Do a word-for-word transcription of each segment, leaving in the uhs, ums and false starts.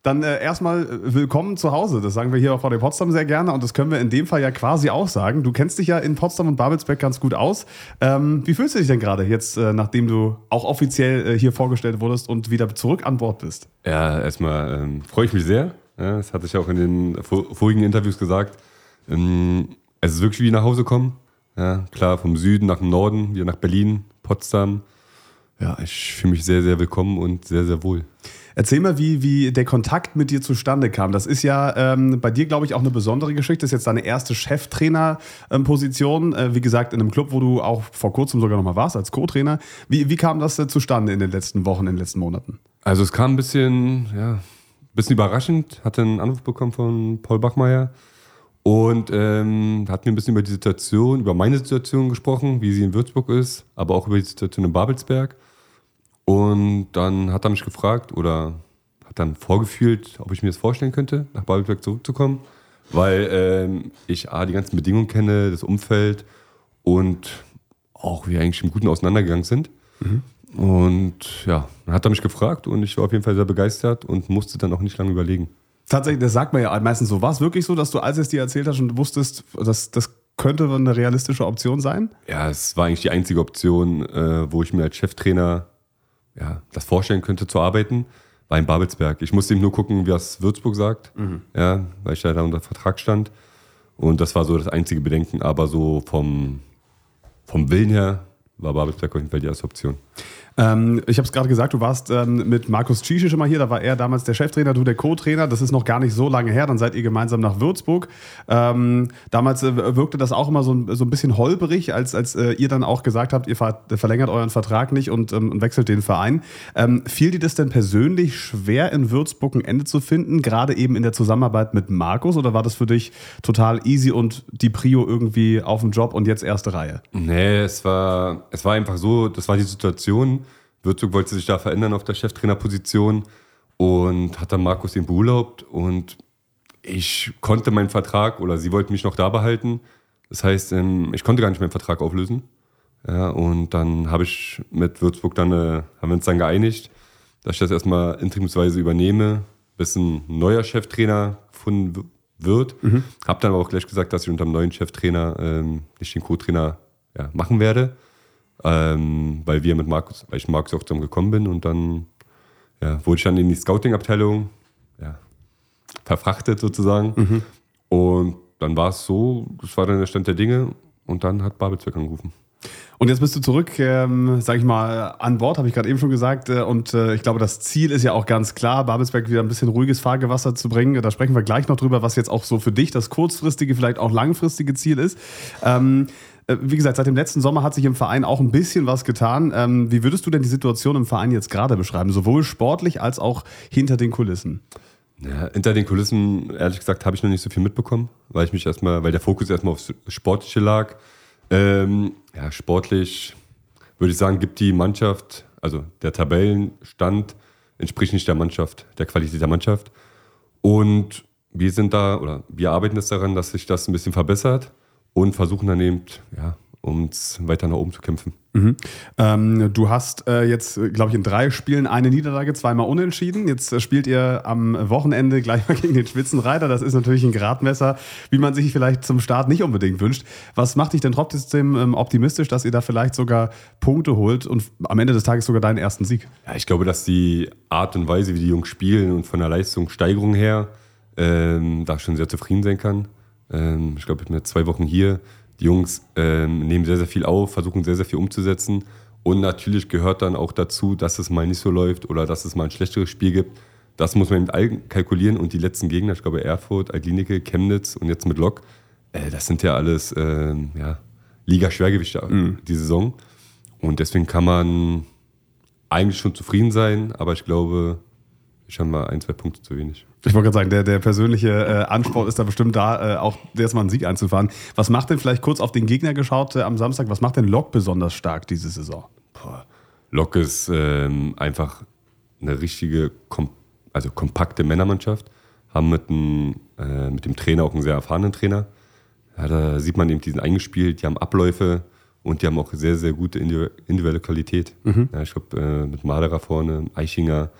Dann äh, erstmal willkommen zu Hause. Das sagen wir hier auf V D Potsdam sehr gerne und das können wir in dem Fall ja quasi auch sagen. Du kennst dich ja in Potsdam und Babelsberg ganz gut aus. Ähm, wie fühlst du dich denn gerade jetzt, äh, nachdem du auch offiziell äh, hier vorgestellt wurdest und wieder zurück an Bord bist? Ja, erstmal ähm, freue ich mich sehr. Ja, das hatte ich auch in den vor, vorigen Interviews gesagt. Ähm, es ist wirklich wie nach Hause kommen. Ja, klar, vom Süden nach dem Norden, wieder nach Berlin, Potsdam. Ja, ich fühle mich sehr, sehr willkommen und sehr, sehr wohl. Erzähl mal, wie, wie der Kontakt mit dir zustande kam. Das ist ja ähm, bei dir, glaube ich, auch eine besondere Geschichte. Das ist jetzt deine erste Cheftrainer-Position. Äh, wie gesagt, in einem Club, wo du auch vor kurzem sogar noch mal warst als Co-Trainer. Wie, wie kam das äh, zustande in den letzten Wochen, in den letzten Monaten? Also es kam ein bisschen, ja, ein bisschen überraschend. Hatte einen Anruf bekommen von Paul Bachmeier und ähm, hat mir ein bisschen über die Situation, über meine Situation gesprochen, wie sie in Würzburg ist, aber auch über die Situation in Babelsberg. Und dann hat er mich gefragt oder hat dann vorgefühlt, ob ich mir das vorstellen könnte, nach Babelsberg zurückzukommen, weil ähm, ich A, die ganzen Bedingungen kenne, das Umfeld und auch wir eigentlich im Guten auseinandergegangen sind. Mhm. Und ja, dann hat er mich gefragt und ich war auf jeden Fall sehr begeistert und musste dann auch nicht lange überlegen. Tatsächlich, das sagt man ja meistens so. War es wirklich so, dass du, als es dir erzählt hast und wusstest, dass das könnte eine realistische Option sein? Ja, es war eigentlich die einzige Option, äh, wo ich mir als Cheftrainer ja, das vorstellen könnte zu arbeiten, war in Babelsberg. Ich musste ihm nur gucken, was Würzburg sagt, mhm. ja, weil ich ja da unter Vertrag stand. Und das war so das einzige Bedenken. Aber so vom, vom Willen her war Babelsberg auf jeden Fall die erste Option. Ähm, ich habe es gerade gesagt, du warst ähm, mit Markus Tschiesche schon mal hier, da war er damals der Cheftrainer, du der Co-Trainer, das ist noch gar nicht so lange her, dann seid ihr gemeinsam nach Würzburg. Ähm, damals äh, wirkte das auch immer so ein, so ein bisschen holperig, als, als äh, ihr dann auch gesagt habt, ihr ver- verlängert euren Vertrag nicht und, ähm, und wechselt den Verein. Ähm, fiel dir das denn persönlich schwer, in Würzburg ein Ende zu finden, gerade eben in der Zusammenarbeit mit Markus, oder war das für dich total easy und die Prio irgendwie auf dem Job und jetzt erste Reihe? Nee, es war, es war einfach so, das war die Situation. Würzburg wollte sich da verändern auf der Cheftrainerposition und hat dann Markus den beurlaubt und ich konnte meinen Vertrag oder sie wollten mich noch da behalten. Das heißt, ich konnte gar nicht meinen Vertrag auflösen. Ja, und dann habe ich mit Würzburg dann, haben wir uns dann geeinigt, dass ich das erstmal interimsweise übernehme, bis ein neuer Cheftrainer gefunden wird. Mhm. Habe dann aber auch gleich gesagt, dass ich unter dem neuen Cheftrainer ähm, nicht den Co-Trainer ja, machen werde. Ähm, weil wir mit Markus, weil ich mit Markus auch zusammen gekommen bin und dann ja, wurde ich dann in die Scouting-Abteilung ja, verfrachtet sozusagen. Mhm. Und dann war es so, das war dann der Stand der Dinge und dann hat Babelsberg angerufen. Und jetzt bist du zurück, ähm, sag ich mal, an Bord, habe ich gerade eben schon gesagt. Äh, und äh, ich glaube, das Ziel ist ja auch ganz klar, Babelsberg wieder ein bisschen ruhiges Fahrgewasser zu bringen. Da sprechen wir gleich noch drüber, was jetzt auch so für dich das kurzfristige, vielleicht auch langfristige Ziel ist. Ähm, Wie gesagt, seit dem letzten Sommer hat sich im Verein auch ein bisschen was getan. Ähm, wie würdest du denn die Situation im Verein jetzt gerade beschreiben, sowohl sportlich als auch hinter den Kulissen? Ja, hinter den Kulissen, ehrlich gesagt, habe ich noch nicht so viel mitbekommen, weil ich mich erstmal, weil der Fokus erstmal aufs Sportliche lag. Ähm, ja, sportlich würde ich sagen, gibt die Mannschaft, also der Tabellenstand entspricht nicht der Mannschaft, der Qualität der Mannschaft. Und wir sind da, oder wir arbeiten jetzt daran, dass sich das ein bisschen verbessert. Und versuchen dann eben, ja, um weiter nach oben zu kämpfen. Mhm. Ähm, du hast äh, jetzt, glaube ich, in drei Spielen eine Niederlage, zweimal unentschieden. Jetzt äh, spielt ihr am Wochenende gleich mal gegen den Spitzenreiter. Das ist natürlich ein Gradmesser, wie man sich vielleicht zum Start nicht unbedingt wünscht. Was macht dich denn trotzdem ähm, optimistisch, dass ihr da vielleicht sogar Punkte holt und am Ende des Tages sogar deinen ersten Sieg? Ja, ich glaube, dass die Art und Weise, wie die Jungs spielen und von der Leistungssteigerung her, ähm, da schon sehr zufrieden sein kann. Ich glaube, ich bin jetzt zwei Wochen hier. Die Jungs ähm, nehmen sehr, sehr viel auf, versuchen sehr, sehr viel umzusetzen. Und natürlich gehört dann auch dazu, dass es mal nicht so läuft oder dass es mal ein schlechteres Spiel gibt. Das muss man eben kalkulieren. Und die letzten Gegner, ich glaube Erfurt, Altlinike, Chemnitz und jetzt mit Lok, äh, das sind ja alles äh, ja, Liga-Schwergewichte mhm. die Saison. Und deswegen kann man eigentlich schon zufrieden sein. Aber ich glaube, ich habe mal ein, zwei Punkte zu wenig. Ich wollte gerade sagen, der, der persönliche äh, Anspruch ist da bestimmt da, äh, auch erstmal einen Sieg einzufahren. Was macht denn, vielleicht kurz auf den Gegner geschaut äh, am Samstag, was macht denn Lok besonders stark diese Saison? Boah, Lok ist ähm, einfach eine richtige, kom- also kompakte Männermannschaft. Haben mit dem, äh, mit dem Trainer auch einen sehr erfahrenen Trainer. Ja, da sieht man eben, die sind eingespielt, die haben Abläufe und die haben auch sehr, sehr gute individuelle Qualität. Mhm. Ja, ich glaube, äh, mit Maderer vorne, Eichinger,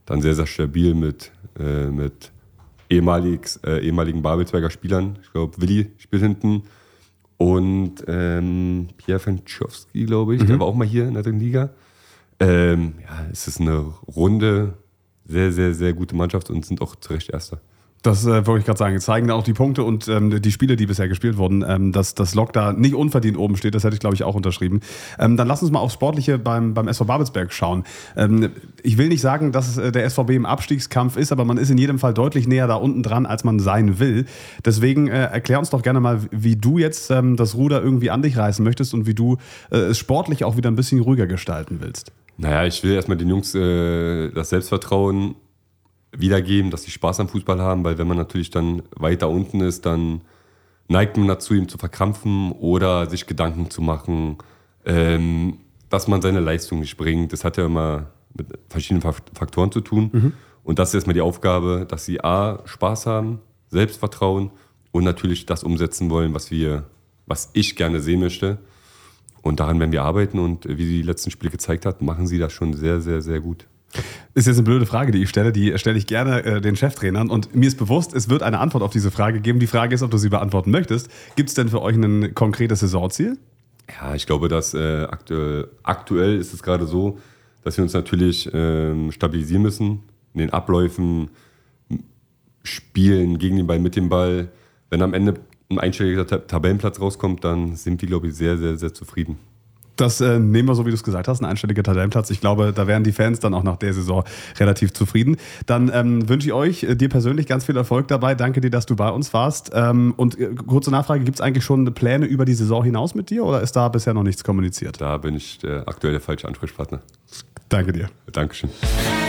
dann sehr, sehr stabil mit, äh, mit ehemalig, äh, ehemaligen Babelsberger Spielern. Ich glaube, Willi spielt hinten. Und ähm, Pierre Fenchowski, glaube ich, mhm. der war auch mal hier in der dritten Liga. Ähm, ja, es ist eine runde, sehr, sehr, sehr gute Mannschaft und sind auch zu Recht Erster. Das äh, wollte ich gerade sagen. Zeigen da auch die Punkte und ähm, die Spiele, die bisher gespielt wurden, ähm, dass das Lok da nicht unverdient oben steht. Das hätte ich, glaube ich, auch unterschrieben. Ähm, dann lass uns mal aufs Sportliche beim, beim S V Babelsberg schauen. Ähm, ich will nicht sagen, dass äh, der S V B im Abstiegskampf ist, aber man ist in jedem Fall deutlich näher da unten dran, als man sein will. Deswegen äh, erklär uns doch gerne mal, wie du jetzt ähm, das Ruder irgendwie an dich reißen möchtest und wie du äh, es sportlich auch wieder ein bisschen ruhiger gestalten willst. Naja, ich will erstmal den Jungs äh, das Selbstvertrauen wiedergeben, dass sie Spaß am Fußball haben, weil wenn man natürlich dann weiter unten ist, dann neigt man dazu, ihm zu verkrampfen oder sich Gedanken zu machen, ähm, dass man seine Leistung nicht bringt. Das hat ja immer mit verschiedenen Faktoren zu tun. Mhm. Und das ist erstmal die Aufgabe, dass sie A, Spaß haben, Selbstvertrauen und natürlich das umsetzen wollen, was wir, was ich gerne sehen möchte. Und daran werden wir arbeiten und wie die letzten Spiele gezeigt hat, machen sie das schon sehr, sehr, sehr gut. Ist jetzt eine blöde Frage, die ich stelle. Die stelle ich gerne äh, den Cheftrainern. Und mir ist bewusst, es wird eine Antwort auf diese Frage geben. Die Frage ist, ob du sie beantworten möchtest. Gibt es denn für euch ein konkretes Saisonziel? Ja, ich glaube, dass äh, aktuell, aktuell ist es gerade so, dass wir uns natürlich ähm, stabilisieren müssen. In den Abläufen, Spielen gegen den Ball, mit dem Ball. Wenn am Ende ein einstelliger Tabellenplatz rauskommt, dann sind wir, glaube ich, sehr, sehr, sehr zufrieden. Das äh, nehmen wir so, wie du es gesagt hast, ein einstelliger Tabellenplatz. Ich glaube, da wären die Fans dann auch nach der Saison relativ zufrieden. Dann ähm, wünsche ich euch, äh, dir persönlich ganz viel Erfolg dabei. Danke dir, dass du bei uns warst. Ähm, und äh, kurze Nachfrage, gibt es eigentlich schon Pläne über die Saison hinaus mit dir oder ist da bisher noch nichts kommuniziert? Da bin ich äh, aktuell der falsche Ansprechpartner. Danke dir. Dankeschön.